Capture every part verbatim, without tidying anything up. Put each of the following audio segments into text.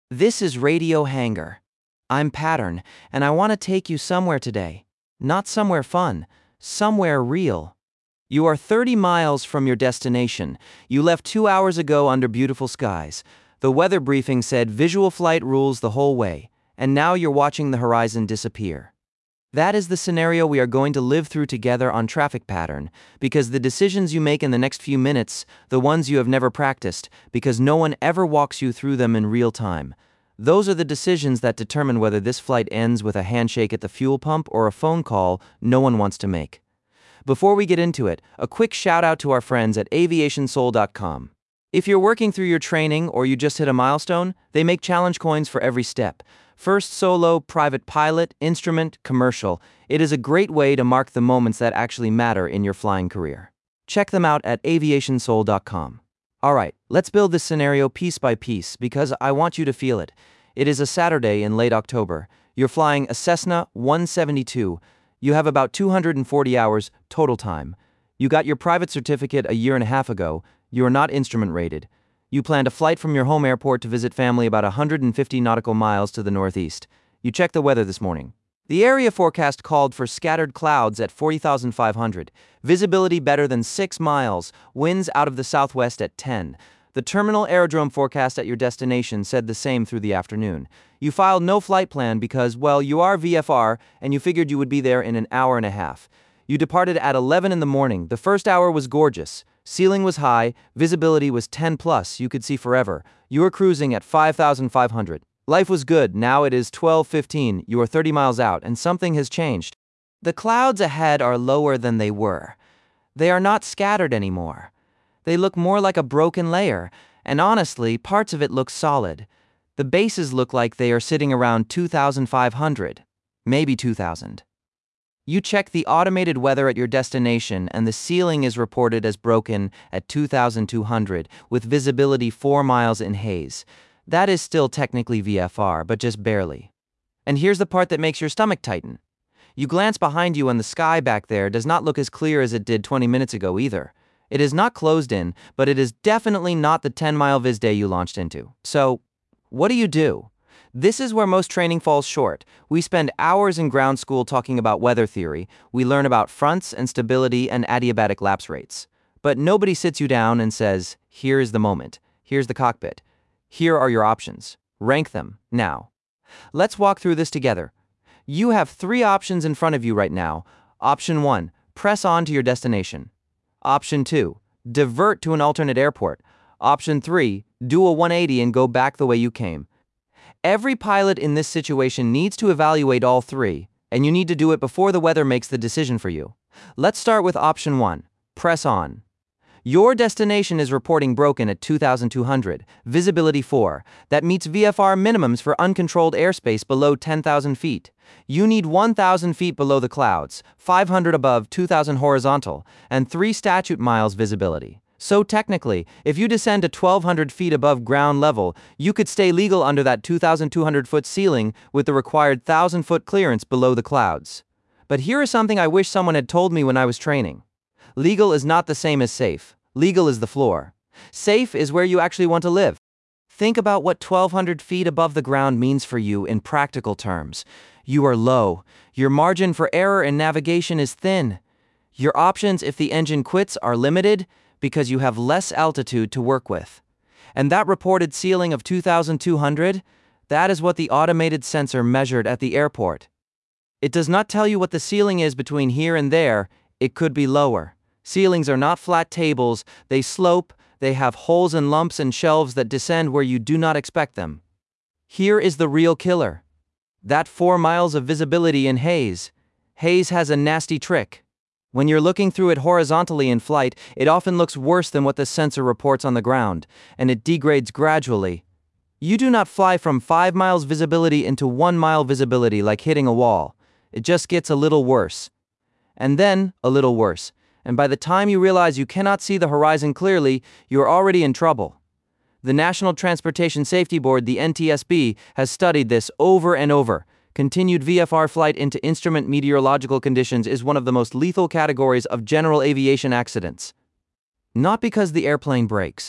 This is Radio Hangar. I'm Pattern, and I want to take you somewhere today. Not somewhere fun, somewhere real. You are thirty miles from your destination. You left two hours ago under beautiful skies. The weather briefing said visual flight rules the whole way, and now you're watching the horizon disappear. That is the scenario we are going to live through together on Traffic Pattern, because the decisions you make in the next few minutes, the ones you have never practiced, because no one ever walks you through them in real time, those are the decisions that determine whether this flight ends with a handshake at the fuel pump or a phone call no one wants to make. Before we get into it, a quick shout out to our friends at aviation soul dot com. If you're working through your training or you just hit a milestone, they make challenge coins for every step. First solo, private pilot, instrument, commercial. It is a great way to mark the moments that actually matter in your flying career. Check them out at aviation soul dot com. Alright, let's build this scenario piece by piece because I want you to feel it. It is a Saturday in late October. You're flying a Cessna one seventy-two. You have about two hundred forty hours total time. You got your private certificate a year and a half ago. You are not instrument rated. You planned a flight from your home airport to visit family about one hundred fifty nautical miles to the northeast. You checked the weather this morning. The area forecast called for scattered clouds at forty thousand five hundred, visibility better than six miles, winds out of the southwest at ten. The terminal aerodrome forecast at your destination said the same through the afternoon. You filed no flight plan because, well, you are V F R and you figured you would be there in an hour and a half. You departed at eleven in the morning. The first hour was gorgeous. Ceiling was high, visibility was ten plus, you could see forever. You were cruising at five thousand five hundred. Life was good, now it is twelve fifteen, you are thirty miles out, and something has changed. The clouds ahead are lower than they were. They are not scattered anymore. They look more like a broken layer, and honestly, parts of it look solid. The bases look like they are sitting around two thousand five hundred, maybe two thousand. You check the automated weather at your destination and the ceiling is reported as broken at two thousand two hundred with visibility four miles in haze. That is still technically V F R, but just barely. And here's the part that makes your stomach tighten. You glance behind you and the sky back there does not look as clear as it did twenty minutes ago either. It is not closed in, but it is definitely not the ten mile viz day you launched into. So, what do you do? This is where most training falls short. We spend hours in ground school talking about weather theory. We learn about fronts and stability and adiabatic lapse rates. But nobody sits you down and says, here is the moment. Here's the cockpit. Here are your options. Rank them, now. Let's walk through this together. You have three options in front of you right now. Option one, press on to your destination. Option two, divert to an alternate airport. Option three, do a one eighty and go back the way you came. Every pilot in this situation needs to evaluate all three, and you need to do it before the weather makes the decision for you. Let's start with option one, press on. Your destination is reporting broken at two thousand two hundred, visibility four. That meets V F R minimums for uncontrolled airspace below ten thousand feet. You need one thousand feet below the clouds, five hundred above two thousand horizontal, and three statute miles visibility. So technically, if you descend to twelve hundred feet above ground level, you could stay legal under that two thousand two hundred foot ceiling with the required one thousand foot clearance below the clouds. But here is something I wish someone had told me when I was training. Legal is not the same as safe. Legal is the floor. Safe is where you actually want to live. Think about what twelve hundred feet above the ground means for you in practical terms. You are low. Your margin for error in navigation is thin. Your options if the engine quits are limited, because you have less altitude to work with. And that reported ceiling of two thousand two hundred, that is what the automated sensor measured at the airport. It does not tell you what the ceiling is between here and there, it could be lower. Ceilings are not flat tables, they slope, they have holes and lumps and shelves that descend where you do not expect them. Here is the real killer. That four miles of visibility in haze. Haze has a nasty trick. When you're looking through it horizontally in flight, it often looks worse than what the sensor reports on the ground, and it degrades gradually. You do not fly from five miles visibility into one mile visibility like hitting a wall. It just gets a little worse. And then, a little worse. And by the time you realize you cannot see the horizon clearly, you're already in trouble. The National Transportation Safety Board, the N T S B, has studied this over and over. Continued V F R flight into instrument meteorological conditions is one of the most lethal categories of general aviation accidents. Not because the airplane breaks.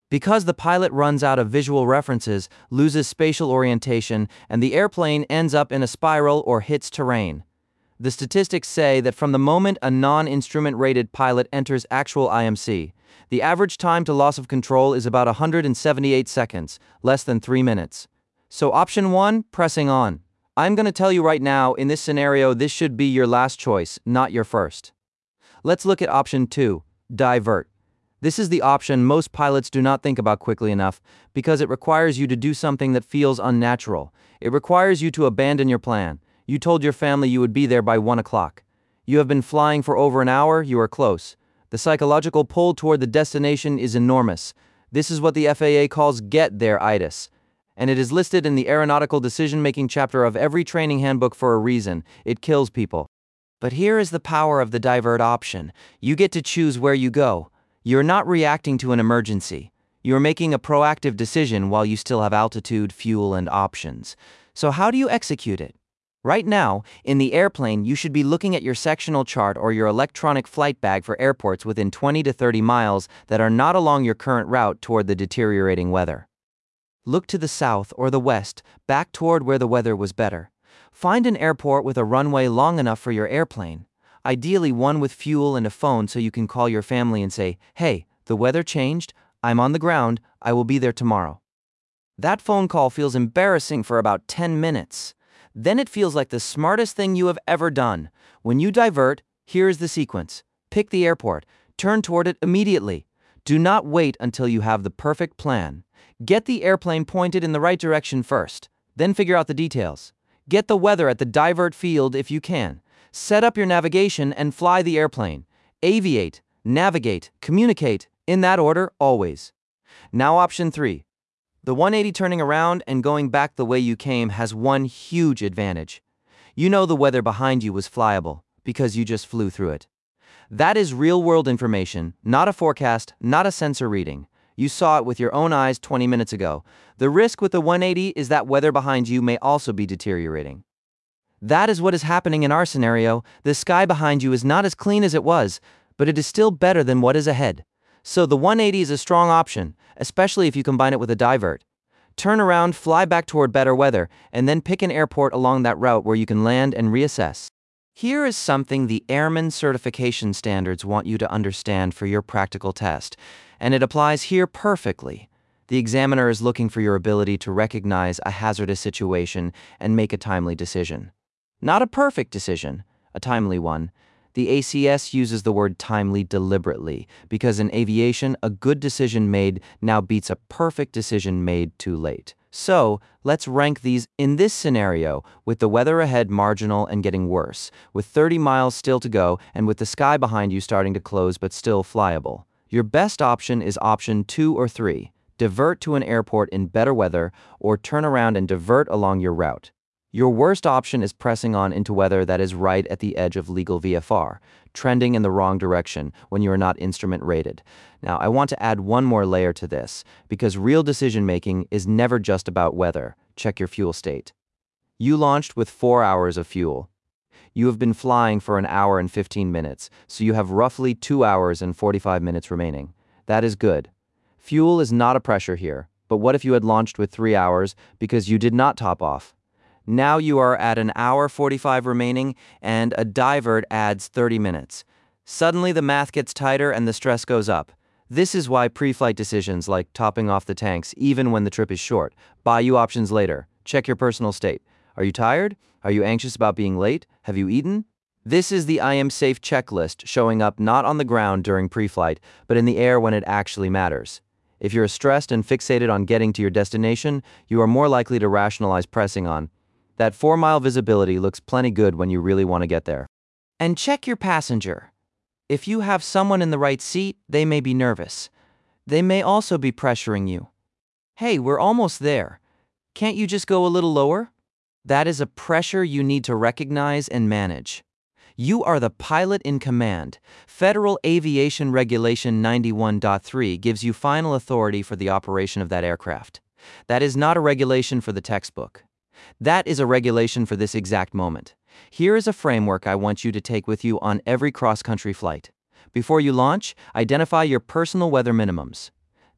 Because the pilot runs out of visual references, loses spatial orientation, and the airplane ends up in a spiral or hits terrain. The statistics say that from the moment a non-instrument rated pilot enters actual I M C, the average time to loss of control is about one hundred seventy-eight seconds, less than three minutes. So option one, pressing on. I'm going to tell you right now, in this scenario, this should be your last choice, not your first. Let's look at option two, divert. This is the option most pilots do not think about quickly enough because it requires you to do something that feels unnatural. It requires you to abandon your plan. You told your family you would be there by one o'clock. You have been flying for over an hour, you are close. The psychological pull toward the destination is enormous. This is what the F A A calls get there-itis. And it is listed in the aeronautical decision-making chapter of every training handbook for a reason. It kills people. But here is the power of the divert option. You get to choose where you go. You're not reacting to an emergency. You're making a proactive decision while you still have altitude, fuel, and options. So how do you execute it? Right now, in the airplane, you should be looking at your sectional chart or your electronic flight bag for airports within twenty to thirty miles that are not along your current route toward the deteriorating weather. Look to the south or the west, back toward where the weather was better. Find an airport with a runway long enough for your airplane. Ideally one with fuel and a phone so you can call your family and say, "Hey, the weather changed, I'm on the ground, I will be there tomorrow." That phone call feels embarrassing for about ten minutes. Then it feels like the smartest thing you have ever done. When you divert, here is the sequence. Pick the airport, turn toward it immediately. Do not wait until you have the perfect plan. Get the airplane pointed in the right direction first, then figure out the details. Get the weather at the divert field if you can. Set up your navigation and fly the airplane. Aviate, navigate, communicate, in that order, always. Now option three. The one eighty turning around and going back the way you came has one huge advantage. You know the weather behind you was flyable, because you just flew through it. That is real-world information, not a forecast, not a sensor reading. You saw it with your own eyes twenty minutes ago. The risk with the one eighty is that weather behind you may also be deteriorating. That is what is happening in our scenario. The sky behind you is not as clean as it was, but it is still better than what is ahead. So the one eighty is a strong option, especially if you combine it with a divert. Turn around, fly back toward better weather, and then pick an airport along that route where you can land and reassess. Here is something the Airman Certification Standards want you to understand for your practical test, and it applies here perfectly. The examiner is looking for your ability to recognize a hazardous situation and make a timely decision. Not a perfect decision, a timely one. The A C S uses the word timely deliberately, because in aviation, a good decision made now beats a perfect decision made too late. So, let's rank these in this scenario, with the weather ahead marginal and getting worse, with thirty miles still to go, and with the sky behind you starting to close but still flyable. Your best option is option two or three. Divert to an airport in better weather, or turn around and divert along your route. Your worst option is pressing on into weather that is right at the edge of legal V F R, trending in the wrong direction when you are not instrument rated. Now, I want to add one more layer to this, because real decision-making is never just about weather. Check your fuel state. You launched with four hours of fuel. You have been flying for an hour and fifteen minutes, so you have roughly two hours and forty-five minutes remaining. That is good. Fuel is not a pressure here, but what if you had launched with three hours because you did not top off? Now you are at an hour forty-five remaining, and a divert adds thirty minutes. Suddenly the math gets tighter and the stress goes up. This is why pre-flight decisions like topping off the tanks, even when the trip is short, buy you options later. Check your personal state. Are you tired? Are you anxious about being late? Have you eaten? This is the I am safe checklist showing up not on the ground during pre-flight, but in the air when it actually matters. If you're stressed and fixated on getting to your destination, you are more likely to rationalize pressing on. That four-mile visibility looks plenty good when you really want to get there. And check your passenger. If you have someone in the right seat, they may be nervous. They may also be pressuring you. Hey, we're almost there. Can't you just go a little lower? That is a pressure you need to recognize and manage. You are the pilot in command. Federal Aviation Regulation ninety-one point three gives you final authority for the operation of that aircraft. That is not a regulation for the textbook. That is a regulation for this exact moment. Here is a framework I want you to take with you on every cross-country flight. Before you launch, identify your personal weather minimums.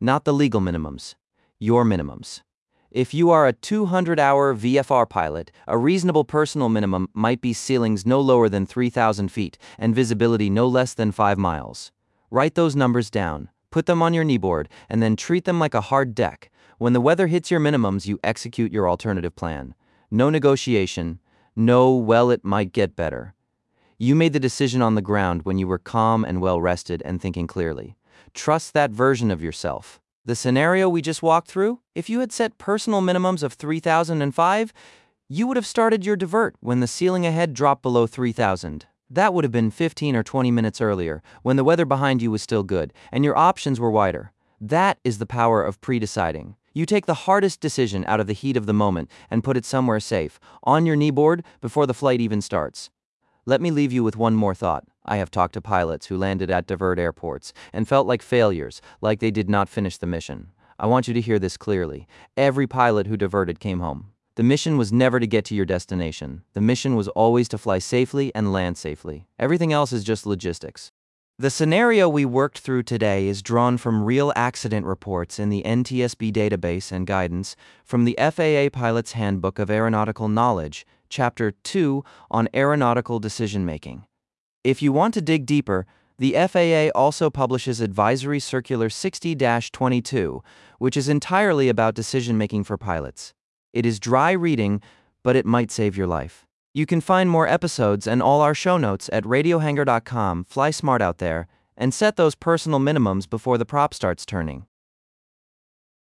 Not the legal minimums. Your minimums. If you are a two hundred hour V F R pilot, a reasonable personal minimum might be ceilings no lower than three thousand feet and visibility no less than five miles. Write those numbers down, put them on your kneeboard, and then treat them like a hard deck. When the weather hits your minimums, you execute your alternative plan. No negotiation. No, well, it might get better. You made the decision on the ground when you were calm and well rested and thinking clearly. Trust that version of yourself. The scenario we just walked through, if you had set personal minimums of three thousand five, you would have started your divert when the ceiling ahead dropped below three thousand. That would have been fifteen or twenty minutes earlier, when the weather behind you was still good, and your options were wider. That is the power of pre-deciding. You take the hardest decision out of the heat of the moment and put it somewhere safe, on your kneeboard, before the flight even starts. Let me leave you with one more thought. I have talked to pilots who landed at divert airports and felt like failures, like they did not finish the mission. I want you to hear this clearly. Every pilot who diverted came home. The mission was never to get to your destination. The mission was always to fly safely and land safely. Everything else is just logistics. The scenario we worked through today is drawn from real accident reports in the N T S B database and guidance from the F A A Pilot's Handbook of Aeronautical Knowledge, Chapter two on Aeronautical Decision-Making. If you want to dig deeper, the F A A also publishes Advisory Circular sixty dash twenty-two, which is entirely about decision-making for pilots. It is dry reading, but it might save your life. You can find more episodes and all our show notes at radio hangar dot com. Fly smart out there, and set those personal minimums before the prop starts turning.